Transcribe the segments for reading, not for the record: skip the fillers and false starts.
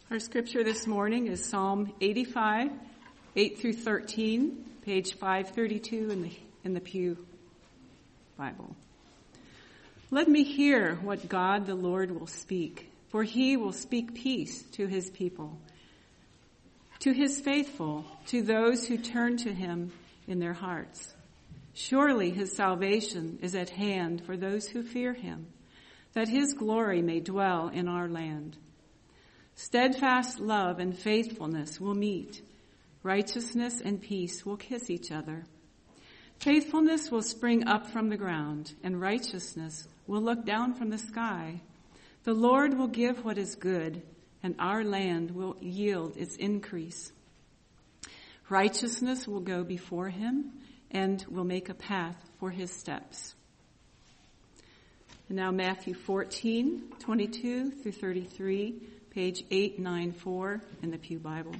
Our scripture this morning is Psalm 85, 8 through 13, page 532 in the Pew Bible. Let me hear what God the Lord will speak, for he will speak peace to his people, to his faithful, to those who turn to him in their hearts. Surely his salvation is at hand for those who fear him, that his glory may dwell in our land. Steadfast love and faithfulness will meet. Righteousness and peace will kiss each other. Faithfulness will spring up from the ground, and righteousness will look down from the sky. The Lord will give what is good, and our land will yield its increase. Righteousness will go before him, and will make a path for his steps. And now Matthew 14, 22 through 33, page 894 in the Pew Bible.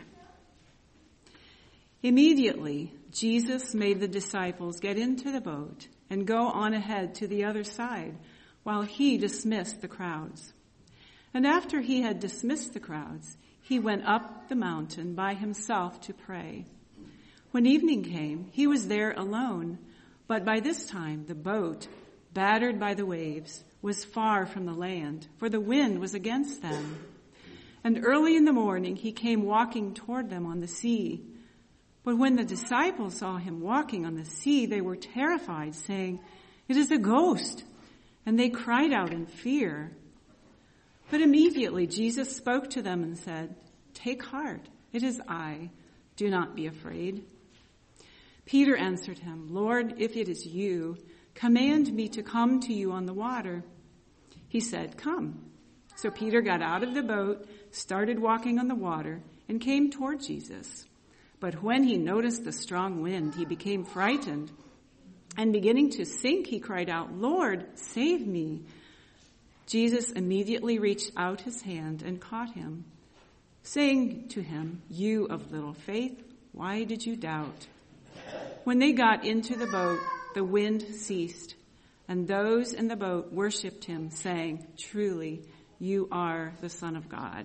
Immediately, Jesus made the disciples get into the boat and go on ahead to the other side while he dismissed the crowds. And after he had dismissed the crowds, he went up the mountain by himself to pray. When evening came, he was there alone, but by this time the boat, battered by the waves, was far from the land, for the wind was against them. And early in the morning he came walking toward them on the sea. But when the disciples saw him walking on the sea, they were terrified, saying, "It is a ghost!" And they cried out in fear. But immediately Jesus spoke to them and said, "Take heart, it is I. Do not be afraid." Peter answered him, "Lord, if it is you, command me to come to you on the water." He said, "Come." So Peter got out of the boat, started walking on the water, and came toward Jesus. But when he noticed the strong wind, he became frightened. And beginning to sink, he cried out, "Lord, save me." Jesus immediately reached out his hand and caught him, saying to him, "You of little faith, why did you doubt?" When they got into the boat, the wind ceased, and those in the boat worshipped him, saying, "Truly, you are the Son of God."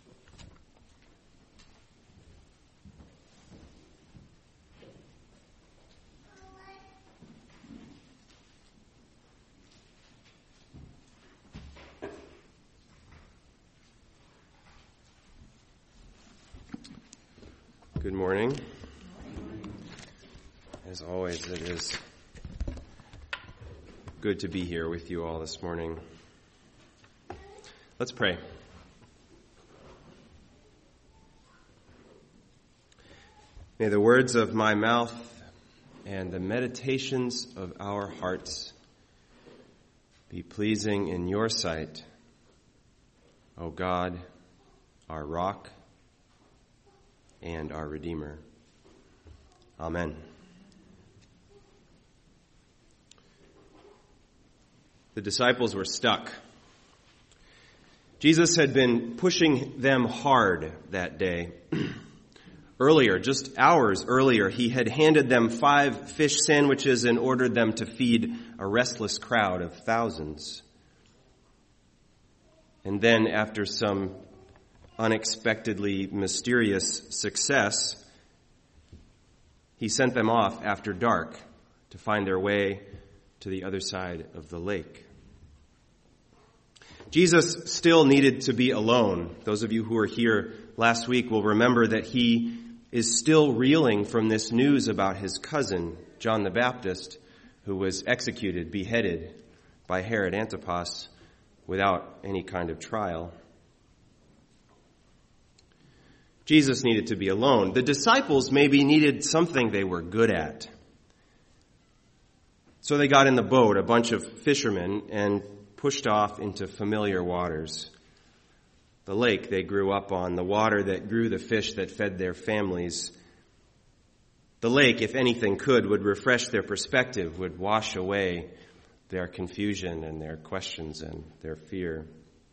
Good morning. As always, it is good to be here with you all this morning. Let's pray. May the words of my mouth and the meditations of our hearts be pleasing in your sight, O God, our rock and our Redeemer. Amen. The disciples were stuck. Jesus had been pushing them hard that day. Earlier, just hours earlier, he had handed them 5 fish sandwiches and ordered them to feed a restless crowd of thousands. And then, after some unexpectedly mysterious success, he sent them off after dark to find their way to the other side of the lake. Jesus still needed to be alone. Those of you who were here last week will remember that he is still reeling from this news about his cousin, John the Baptist, who was executed, beheaded by Herod Antipas without any kind of trial. Jesus needed to be alone. The disciples maybe needed something they were good at. So they got in the boat, a bunch of fishermen, and pushed off into familiar waters. The lake they grew up on, the water that grew the fish that fed their families. The lake, if anything could, would refresh their perspective, would wash away their confusion and their questions and their fear.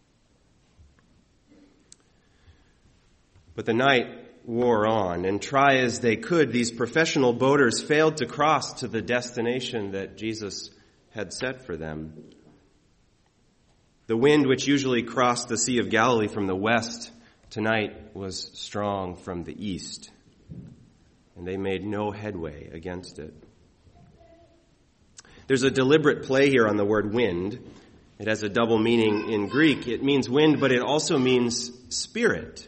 But the night wore on, and try as they could, these professional boaters failed to cross to the destination that Jesus had set for them. The wind, which usually crossed the Sea of Galilee from the west tonight was strong from the east, and they made no headway against it. There's a deliberate play here on the word wind. It has a double meaning in Greek. It means wind, but it also means spirit.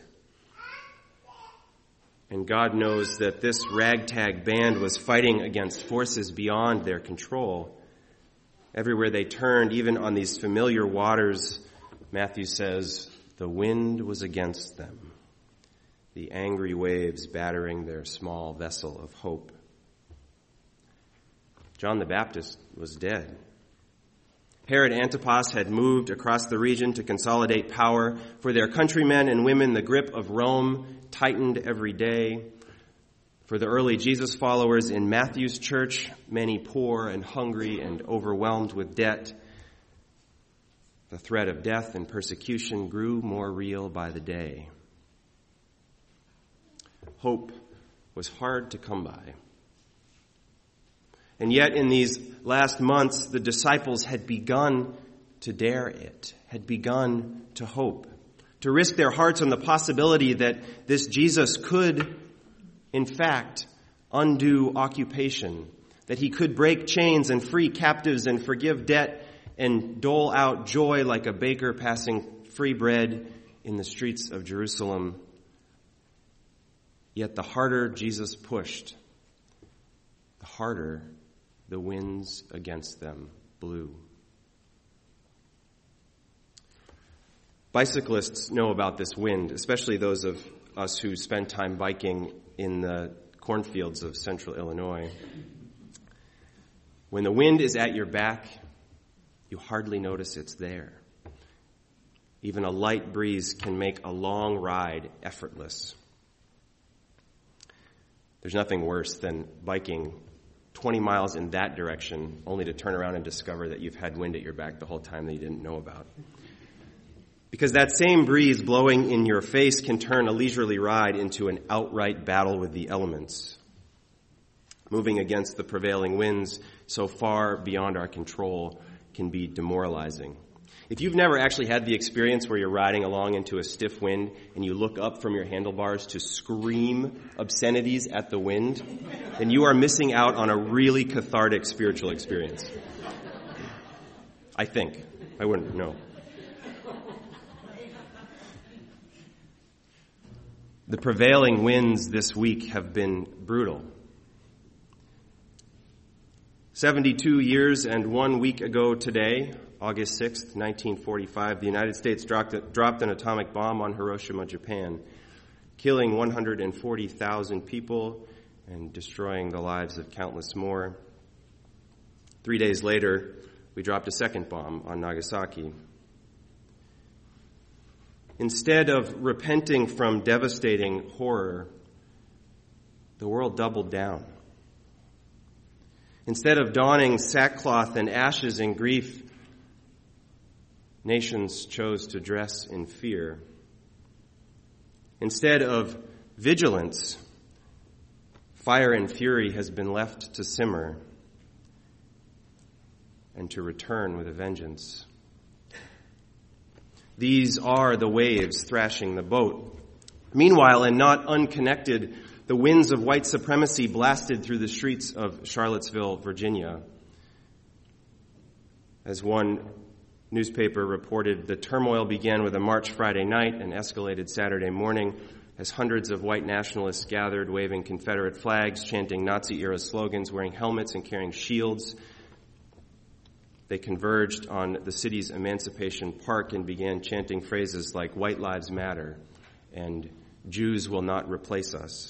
And God knows that this ragtag band was fighting against forces beyond their control. Everywhere they turned, even on these familiar waters, Matthew says, the wind was against them, the angry waves battering their small vessel of hope. John the Baptist was dead. Herod Antipas had moved across the region to consolidate power. For their countrymen and women, the grip of Rome tightened every day. For the early Jesus followers in Matthew's church, many poor and hungry and overwhelmed with debt, the threat of death and persecution grew more real by the day. Hope was hard to come by. And yet in these last months, the disciples had begun to dare it, had begun to hope, to risk their hearts on the possibility that this Jesus could, in fact, undo occupation, that he could break chains and free captives and forgive debt and dole out joy like a baker passing free bread in the streets of Jerusalem. Yet the harder Jesus pushed, the harder the winds against them blew. Bicyclists know about this wind, especially those of us who spend time biking in the cornfields of central Illinois. When the wind is at your back, you hardly notice it's there. Even a light breeze can make a long ride effortless. There's nothing worse than biking 20 miles in that direction, only to turn around and discover that you've had wind at your back the whole time that you didn't know about. Because that same breeze blowing in your face can turn a leisurely ride into an outright battle with the elements. Moving against the prevailing winds so far beyond our control can be demoralizing. If you've never actually had the experience where you're riding along into a stiff wind and you look up from your handlebars to scream obscenities at the wind, then you are missing out on a really cathartic spiritual experience. I think. I wouldn't know. The prevailing winds this week have been brutal. 72 years and 1 week ago today, August 6th, 1945, the United States dropped an atomic bomb on Hiroshima, Japan, killing 140,000 people and destroying the lives of countless more. 3 days later, we dropped a second bomb on Nagasaki. Instead of repenting from devastating horror, the world doubled down. Instead of donning sackcloth and ashes in grief, nations chose to dress in fear. Instead of vigilance, fire and fury has been left to simmer and to return with a vengeance. These are the waves thrashing the boat. Meanwhile, and not unconnected, the winds of white supremacy blasted through the streets of Charlottesville, Virginia. As one newspaper reported, the turmoil began with a march Friday night and escalated Saturday morning as hundreds of white nationalists gathered, waving Confederate flags, chanting Nazi-era slogans, wearing helmets and carrying shields. They converged on the city's Emancipation Park and began chanting phrases like "White Lives Matter" and "Jews will not replace us."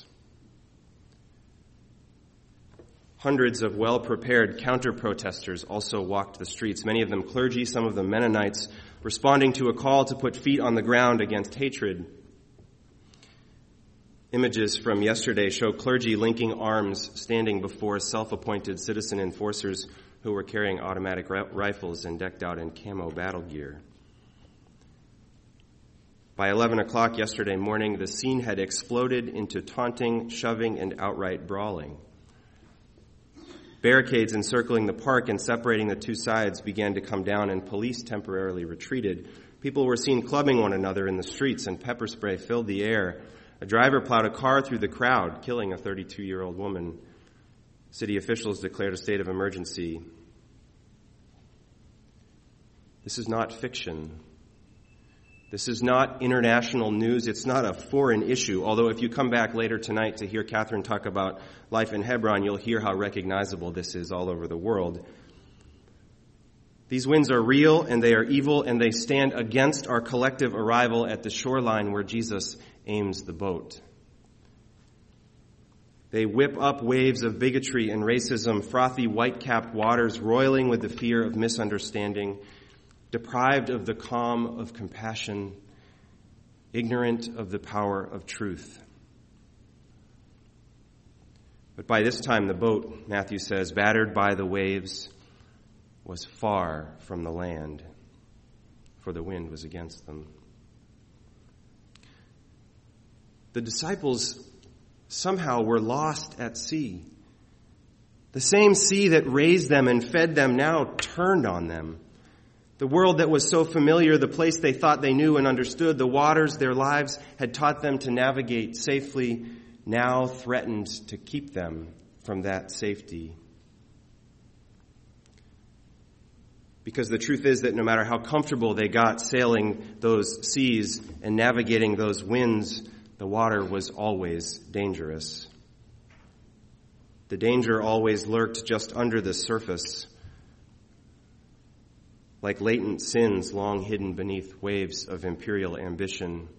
Hundreds of well-prepared counter-protesters also walked the streets, many of them clergy, some of them Mennonites, responding to a call to put feet on the ground against hatred. Images from yesterday show clergy linking arms, standing before self-appointed citizen enforcers who were carrying automatic rifles and decked out in camo battle gear. By 11 o'clock yesterday morning, the scene had exploded into taunting, shoving, and outright brawling. Barricades encircling the park and separating the two sides began to come down, and police temporarily retreated, People were seen clubbing one another in the streets, and pepper spray filled the air. A driver plowed a car through the crowd, killing a 32-year-old woman. City officials declared a state of emergency. This is not fiction. This is not international news. It's not a foreign issue. Although if you come back later tonight to hear Catherine talk about life in Hebron, you'll hear how recognizable this is all over the world. These winds are real and they are evil, and they stand against our collective arrival at the shoreline where Jesus aims the boat. They whip up waves of bigotry and racism, frothy white-capped waters roiling with the fear of misunderstanding, deprived of the calm of compassion, ignorant of the power of truth. But by this time the boat, Matthew says, battered by the waves, was far from the land, for the wind was against them. The disciples somehow were lost at sea. The same sea that raised them and fed them now turned on them. The world that was so familiar, the place they thought they knew and understood, the waters their lives had taught them to navigate safely, now threatened to keep them from that safety. Because the truth is that no matter how comfortable they got sailing those seas and navigating those winds, the water was always dangerous. The danger always lurked just under the surface, like latent sins long hidden beneath waves of imperial ambition.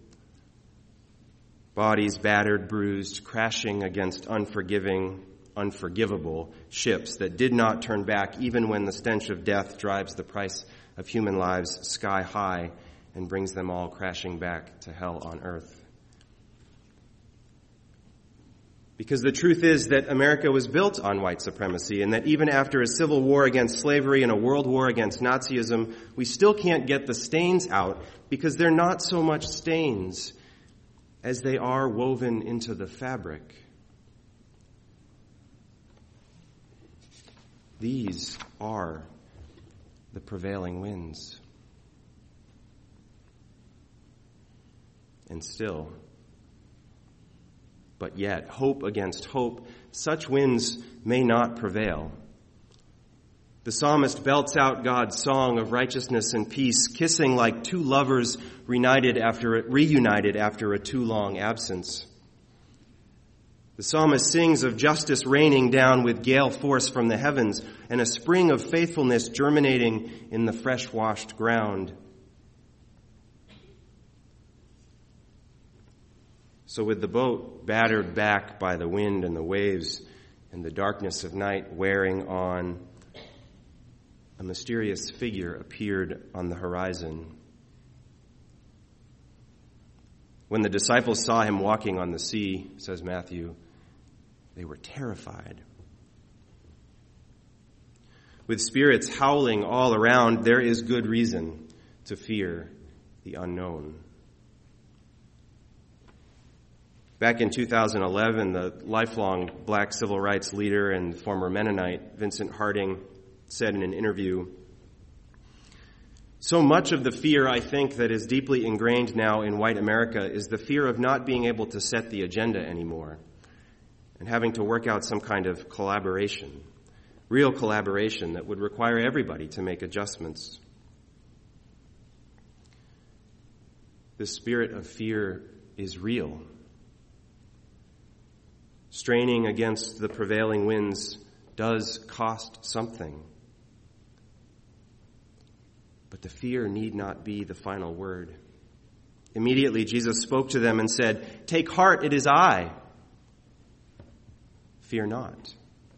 Bodies battered, bruised, crashing against unforgivable ships that did not turn back even when the stench of death drives the price of human lives sky high and brings them all crashing back to hell on earth. Because the truth is that America was built on white supremacy, and that even after a civil war against slavery and a world war against Nazism, we still can't get the stains out because they're not so much stains as they are woven into the fabric. These are the prevailing winds. And still, but yet, hope against hope, such winds may not prevail. The psalmist belts out God's song of righteousness and peace, kissing like two lovers reunited after a too long absence. The psalmist sings of justice raining down with gale force from the heavens and a spring of faithfulness germinating in the fresh-washed ground. So with the boat battered back by the wind and the waves and the darkness of night wearing on, a mysterious figure appeared on the horizon. When the disciples saw him walking on the sea, says Matthew, they were terrified. With spirits howling all around, there is good reason to fear the unknown. Back in 2011, the lifelong black civil rights leader and former Mennonite, Vincent Harding, said in an interview, "So much of the fear, I think, that is deeply ingrained now in white America is the fear of not being able to set the agenda anymore and having to work out some kind of collaboration, real collaboration that would require everybody to make adjustments." The spirit of fear is real. Straining against the prevailing winds does cost something. But the fear need not be the final word. Immediately, Jesus spoke to them and said, "Take heart, it is I. Fear not."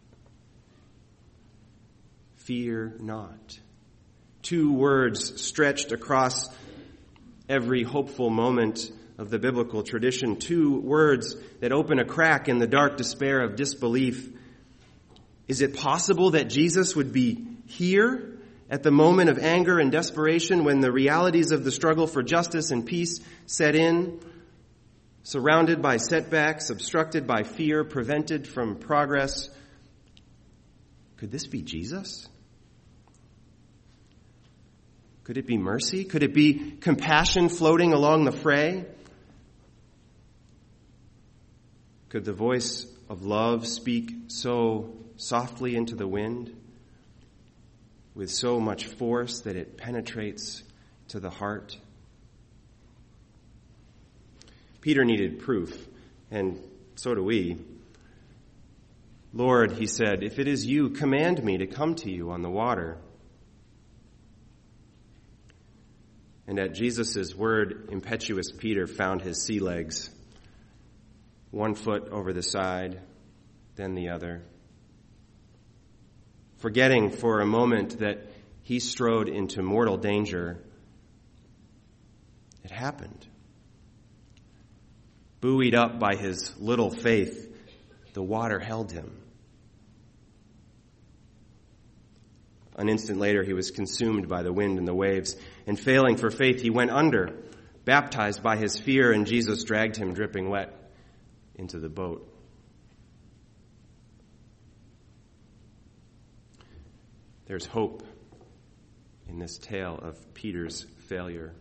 Fear not. Two words stretched across every hopeful moment of the biblical tradition. Two words that open a crack in the dark despair of disbelief. Is it possible that Jesus would be here at the moment of anger and desperation when the realities of the struggle for justice and peace set in, surrounded by setbacks, obstructed by fear, prevented from progress? Could this be Jesus? Could it be mercy? Could it be compassion floating along the fray? Could the voice of love speak so softly into the wind, with so much force that it penetrates to the heart? Peter needed proof, and so do we. Lord, he said, if it is you, command me to come to you on the water. And at Jesus' word, impetuous Peter found his sea legs, one foot over the side, then the other. Forgetting for a moment that he strode into mortal danger, it happened. Buoyed up by his little faith, the water held him. An instant later, he was consumed by the wind and the waves, and failing for faith, he went under, baptized by his fear, and Jesus dragged him dripping wet into the boat. There's hope in this tale of Peter's failure.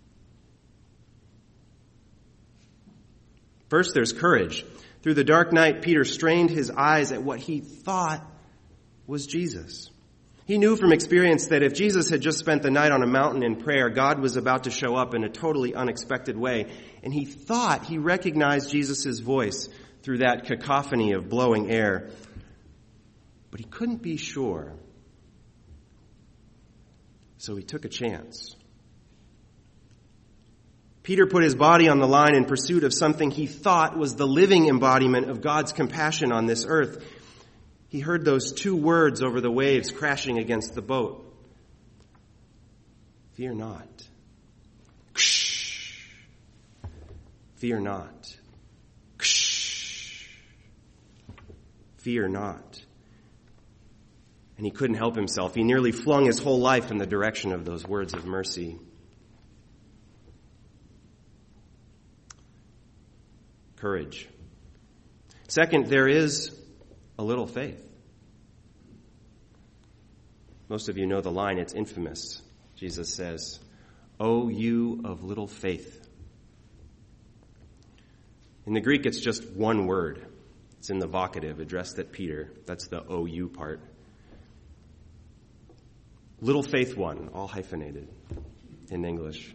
First, there's courage. Through the dark night, Peter strained his eyes at what he thought was Jesus. He knew from experience that if Jesus had just spent the night on a mountain in prayer, God was about to show up in a totally unexpected way. And he thought he recognized Jesus' voice through that cacophony of blowing air. But he couldn't be sure. So he took a chance. Peter put his body on the line in pursuit of something he thought was the living embodiment of God's compassion on this earth. He heard those two words over the waves crashing against the boat. Fear not. Ksh. Fear not. Ksh. Fear not. And he couldn't help himself. He nearly flung his whole life in the direction of those words of mercy. Courage. Second, there is a little faith. Most of you know the line, it's infamous. Jesus says, "O you of little faith." In the Greek, it's just one word. It's in the vocative addressed at Peter. That's the "O you" part. Little faith one, all hyphenated in English.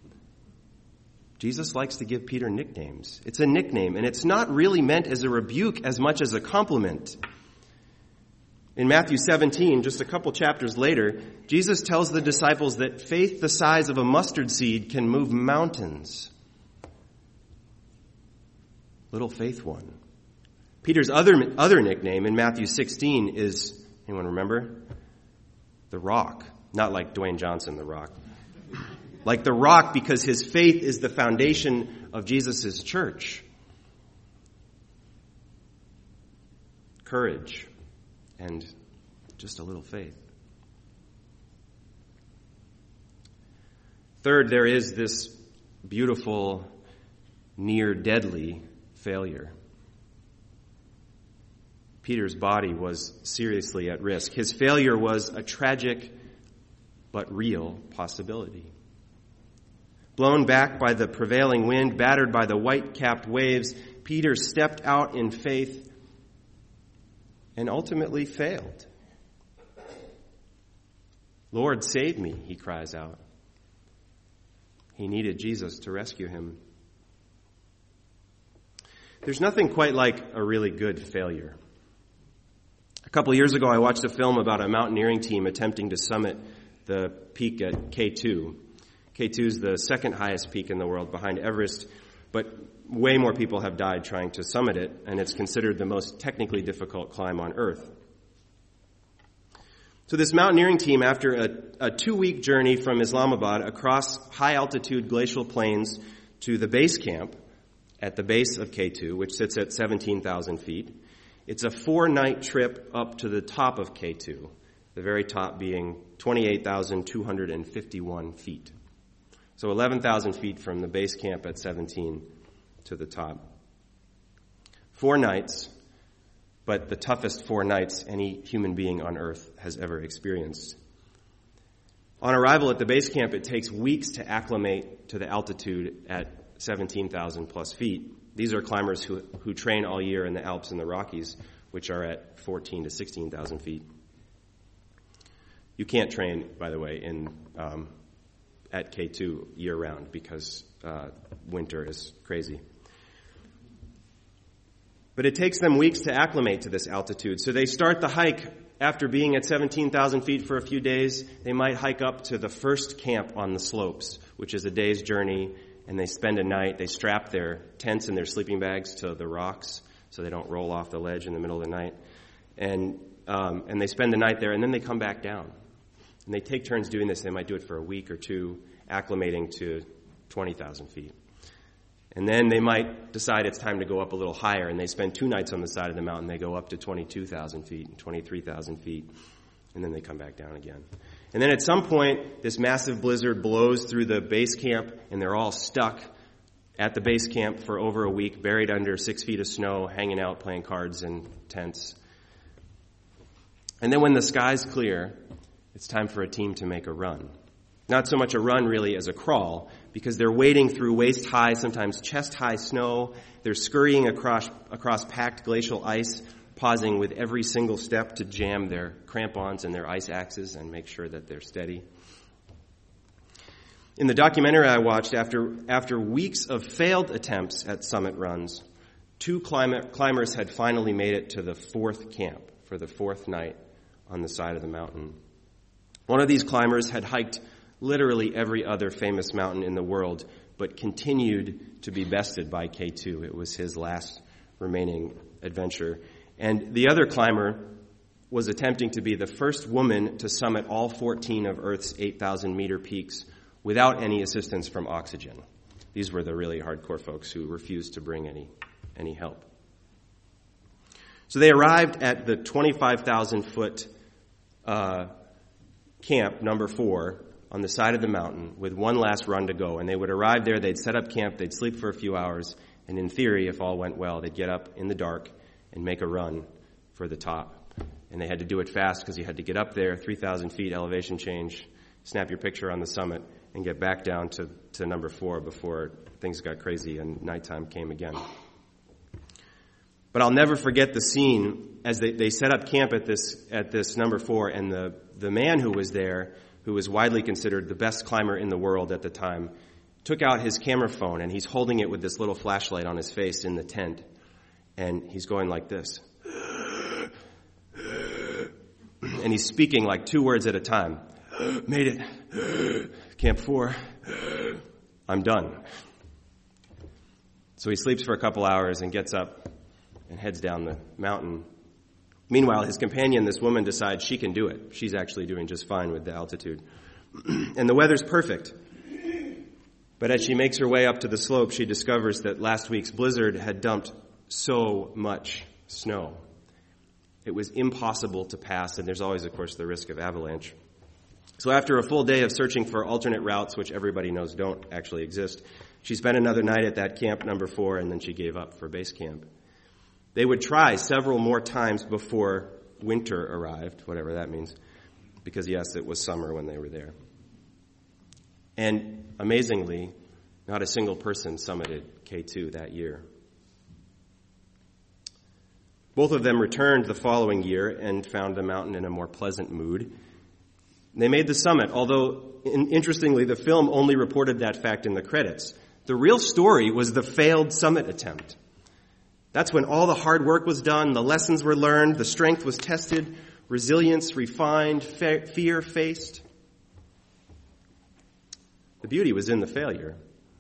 Jesus likes to give Peter nicknames. It's a nickname, and it's not really meant as a rebuke as much as a compliment. In Matthew 17, just a couple chapters later, Jesus tells the disciples that faith the size of a mustard seed can move mountains. Little faith one. Peter's other nickname in Matthew 16 is, anyone remember? The Rock. Not like Dwayne Johnson, The Rock. Like the rock, because his faith is the foundation of Jesus' church. Courage and just a little faith. Third, there is this beautiful, near deadly failure. Peter's body was seriously at risk. His failure was a tragic but real possibility. Blown back by the prevailing wind, battered by the white-capped waves, Peter stepped out in faith and ultimately failed. "Lord, save me," he cries out. He needed Jesus to rescue him. There's nothing quite like a really good failure. A couple of years ago, I watched a film about a mountaineering team attempting to summit the peak at K2. K2 is the second highest peak in the world behind Everest, but way more people have died trying to summit it, and it's considered the most technically difficult climb on Earth. So this mountaineering team, after a 2-week journey from Islamabad across high-altitude glacial plains to the base camp at the base of K2, which sits at 17,000 feet, it's a 4-night trip up to the top of K2, the very top being 28,251 feet. So 11,000 feet from the base camp at 17 to the top. 4 nights, but the toughest 4 nights any human being on earth has ever experienced. On arrival at the base camp, it takes weeks to acclimate to the altitude at 17,000 plus feet. These are climbers who train all year in the Alps and the Rockies, which are at 14 to 16,000 feet. You can't train, by the way, at K2 year-round because winter is crazy. But it takes them weeks to acclimate to this altitude. So they start the hike after being at 17,000 feet for a few days. They might hike up to the first camp on the slopes, which is a day's journey, and they spend a night. They strap their tents and their sleeping bags to the rocks so they don't roll off the ledge in the middle of the night. And they spend the night there, and then they come back down. And they take turns doing this. They might do it for a week or two, acclimating to 20,000 feet. And then they might decide it's time to go up a little higher, and they spend 2 nights on the side of the mountain. They go up to 22,000 feet and 23,000 feet, and then they come back down again. And then at some point, this massive blizzard blows through the base camp, and they're all stuck at the base camp for over a week, buried under 6 feet of snow, hanging out, playing cards in tents. And then when the sky's clear, it's time for a team to make a run. Not so much a run, really, as a crawl, because they're wading through waist-high, sometimes chest-high snow. They're scurrying across packed glacial ice, pausing with every single step to jam their crampons and their ice axes and make sure that they're steady. In the documentary I watched, after weeks of failed attempts at summit runs, 2 climbers had finally made it to the 4th camp for the 4th night on the side of the mountain. One of these climbers had hiked literally every other famous mountain in the world, but continued to be bested by K2. It was his last remaining adventure. And the other climber was attempting to be the first woman to summit all 14 of Earth's 8,000-meter peaks without any assistance from oxygen. These were the really hardcore folks who refused to bring any help. So they arrived at the 25,000-foot camp, number 4, on the side of the mountain with one last run to go. And they would arrive there, they'd set up camp, they'd sleep for a few hours, and in theory, if all went well, they'd get up in the dark and make a run for the top. And they had to do it fast because you had to get up there, 3,000 feet elevation change, snap your picture on the summit, and get back down to number 4 before things got crazy and nighttime came again. But I'll never forget the scene as they set up camp at this number 4, and the man who was there, who was widely considered the best climber in the world at the time, took out his camera phone, and he's holding it with this little flashlight on his face in the tent, and he's going like this. And he's speaking like 2 words at a time. Made it. Camp 4. I'm done. So he sleeps for a couple hours and gets up and heads down the mountain. Meanwhile, his companion, this woman, decides she can do it. She's actually doing just fine with the altitude. And the weather's perfect. But as she makes her way up to the slope, she discovers that last week's blizzard had dumped so much snow. It was impossible to pass, and there's always, of course, the risk of avalanche. So after a full day of searching for alternate routes, which everybody knows don't actually exist, she spent another night at that camp number 4, and then she gave up for base camp. They would try several more times before winter arrived, whatever that means, because, yes, it was summer when they were there. And amazingly, not a single person summited K2 that year. Both of them returned the following year and found the mountain in a more pleasant mood. They made the summit, although, interestingly, the film only reported that fact in the credits. The real story was the failed summit attempt. That's when all the hard work was done, the lessons were learned, the strength was tested, resilience refined, fear faced. The beauty was in the failure.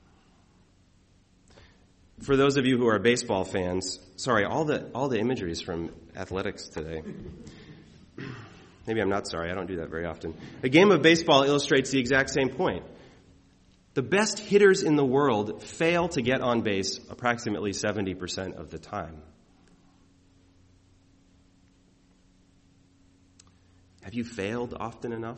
For those of you who are baseball fans, sorry, all the imagery is from athletics today. Maybe I'm not sorry, I don't do that very often. A game of baseball illustrates the exact same point. The best hitters in the world fail to get on base approximately 70% of the time. Have you failed often enough?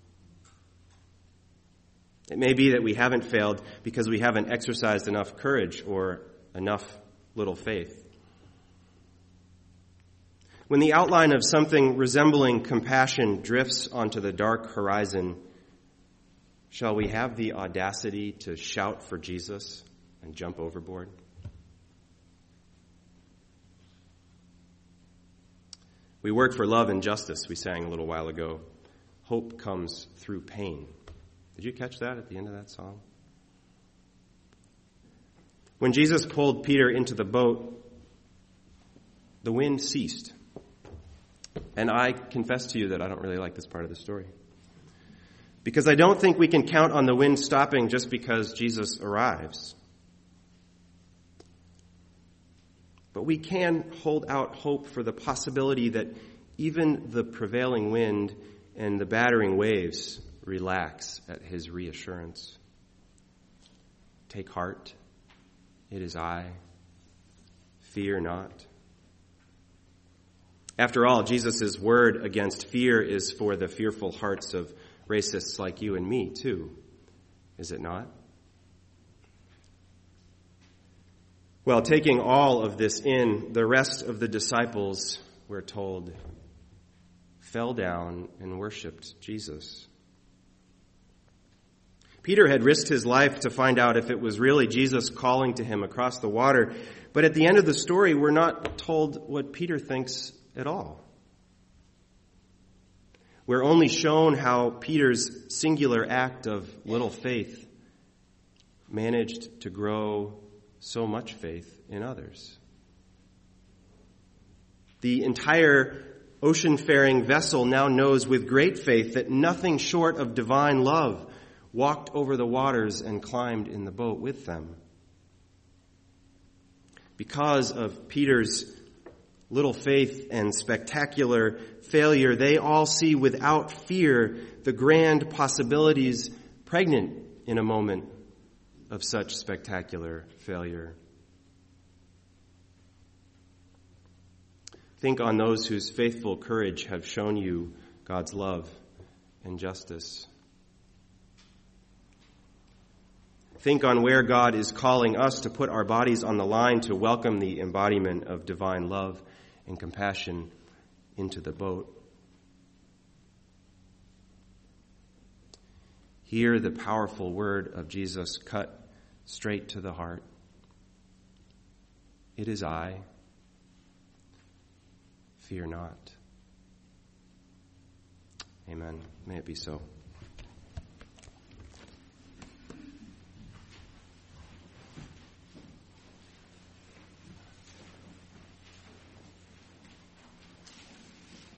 It may be that we haven't failed because we haven't exercised enough courage or enough little faith. When the outline of something resembling compassion drifts onto the dark horizon, Shall we have the audacity to shout for Jesus and jump overboard? We work for love and justice, we sang a little while ago. Hope comes through pain. Did you catch that at the end of that song? When Jesus pulled Peter into the boat, the wind ceased. And I confess to you that I don't really like this part of the story. Because I don't think we can count on the wind stopping just because Jesus arrives. But we can hold out hope for the possibility that even the prevailing wind and the battering waves relax at his reassurance. Take heart, it is I. Fear not. After all, Jesus' word against fear is for the fearful hearts of racists like you and me, too. Is it not? Well, taking all of this in, the rest of the disciples, we're told, fell down and worshiped Jesus. Peter had risked his life to find out if it was really Jesus calling to him across the water, but at the end of the story, we're not told what Peter thinks at all. We're only shown how Peter's singular act of little faith managed to grow so much faith in others. The entire ocean-faring vessel now knows with great faith that nothing short of divine love walked over the waters and climbed in the boat with them. Because of Peter's little faith and spectacular failure, they all see without fear the grand possibilities pregnant in a moment of such spectacular failure. Think on those whose faithful courage have shown you God's love and justice. Think on where God is calling us to put our bodies on the line to welcome the embodiment of divine love and compassion into the boat. Hear the powerful word of Jesus cut straight to the heart. It is I. Fear not. Amen. May it be so.